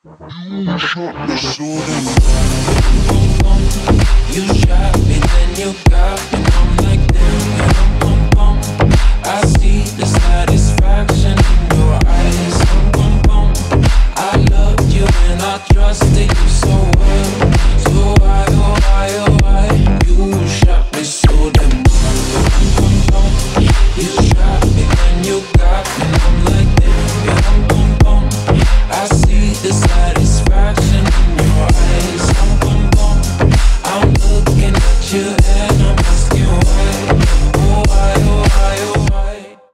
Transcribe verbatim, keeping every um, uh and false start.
You shot me so damn. You shot me, then you got me. I'm like damn, bum, bum, bum. I see the satisfaction in your eyes. Bum, bum, bum. I loved you and I trusted you so well. So why, oh why, oh why? You shot me so damn. Bum, bum, bum. You shot me, then you got me. I'm like damn, bum, bum, bum. I see the satisfaction.